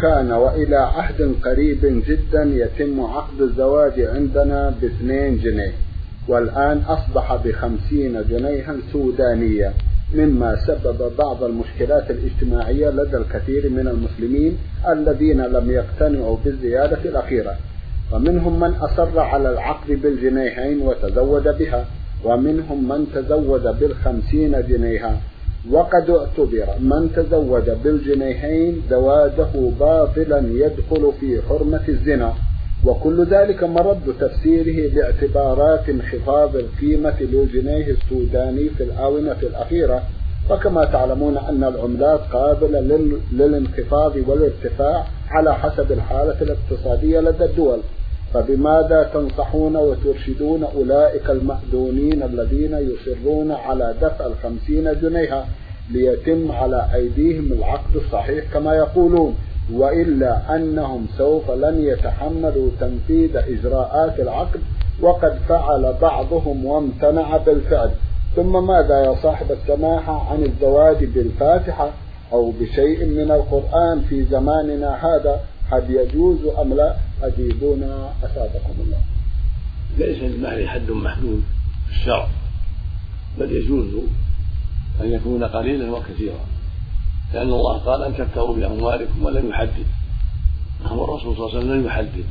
كان وإلى عهد قريب جدا يتم عقد الزواج عندنا ب2 جنيه، والآن أصبح ب50 جنيها سودانية، مما سبب بعض المشكلات الاجتماعية لدى الكثير من المسلمين الذين لم يقتنعوا بالزيادة الأخيرة، ومنهم من أصر على العقد بالجنيهين وتزود بها، ومنهم من تزود بال50 جنيها. وقد اعتبر من تزوج بالجنيهين زواجه باطلا يدخل في حرمة الزنا، وكل ذلك مرد تفسيره باعتبارات انخفاض القيمة للجنيه السوداني في الآونة الأخيرة، وكما تعلمون أن العملات قابلة للانخفاض والارتفاع على حسب الحالة الاقتصادية لدى الدول. فبماذا تنصحون وترشدون أولئك المأذونين الذين يصرون على دفع 50 جنيها ليتم على أيديهم العقد الصحيح كما يقولون، وإلا أنهم سوف لن يتحملوا تنفيذ إجراءات العقد، وقد فعل بعضهم وامتنع بالفعل؟ ثم ماذا يا صاحب السماحة عن الزواج بالفاتحة أو بشيء من القرآن في زماننا هذا؟ هل يجوز أم لا؟ أجيبونا أسعدكم الله. ليس للمهر حد محدود في الشرع، بل يجوز أن يكون قليلا وكثيرا، لأن الله قال أن تبتغوا بأموالكم ولم يحدد، والرسول صلى الله عليه وسلم لم يحدد،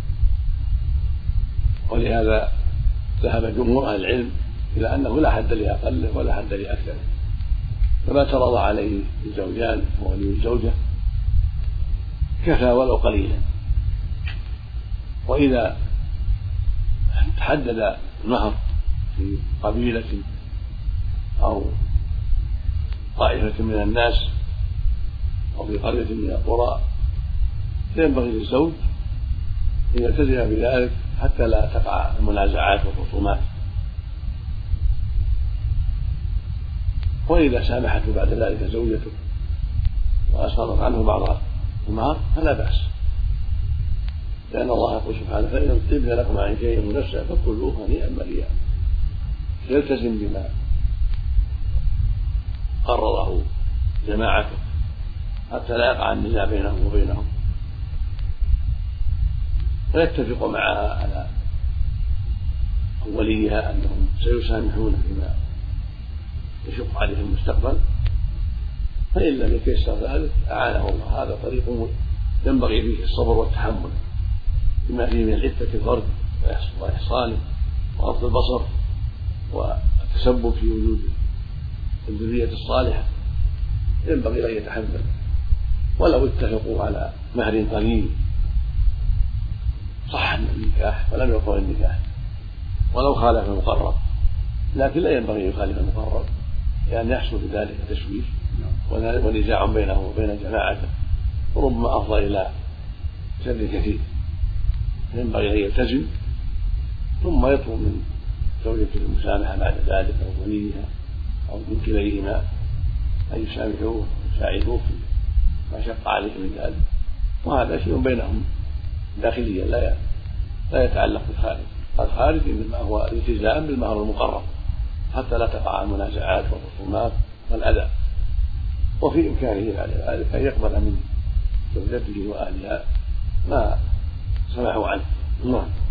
ولهذا ذهب جمهور أهل العلم إلى أنه لا حد لأقله ولا حد لأكثره، فما ترضى عليه الزوجان وولي الزوجة كفى ولو قليلا. وإذا تحدد المهر في قبيلة أو طائفة من الناس أو في قرية من القرى ينبغي للزوج أن يلتزم بذلك حتى لا تقع المنازعات والخصومات. وإذا سامحته بعد ذلك زوجته وأسقطت عنه بعض المهر فلا بأس، لأن الله يقول سبحانه: فإن طبن لكم عن شيء من نفسه فكلوه هنيئا مريئا. يلتزم بما قرره جماعته حتى لا يقع النزاع بينهم وبينهم، ويتفق معها على وليها أنهم سيسامحون فيما يشق عليه المستقبل، فإن لم يتيسر ذلك أعانه الله. هذا طريق ينبغي فيه الصبر والتحمل بما فيه من عفة الفرد وإحصانه وغض البصر والتسبب في وجود الذرية الصالحة، ينبغي أن يتحمل. ولو اتفقوا على مهر قليل صح النكاح ولم يقع النكاح ولو خالف المقرر، لكن لا ينبغي أن يخالف المقرر، لأن يحصل بذلك تشويش ونزاع بينه وبين جماعته، وربما أفضى إلى شر كثير. ينبغي أن يلتزم ثم يطلب من زوجته المسامحة بعد ذلك أو وليها أو من كليهما أن يسامحوه ويساعدوه ما شق عليه من ذلك، وهذا شيء بينهم داخليا لا يتعلق بالخارج. الخارج إنما هو الالتزام بالمهر المقرر حتى لا تقع المنازعات والخصومات والأذى، وفي إمكانه بعد ذلك أن يقبل من زوجته وأهلها ما سمحوا عنه.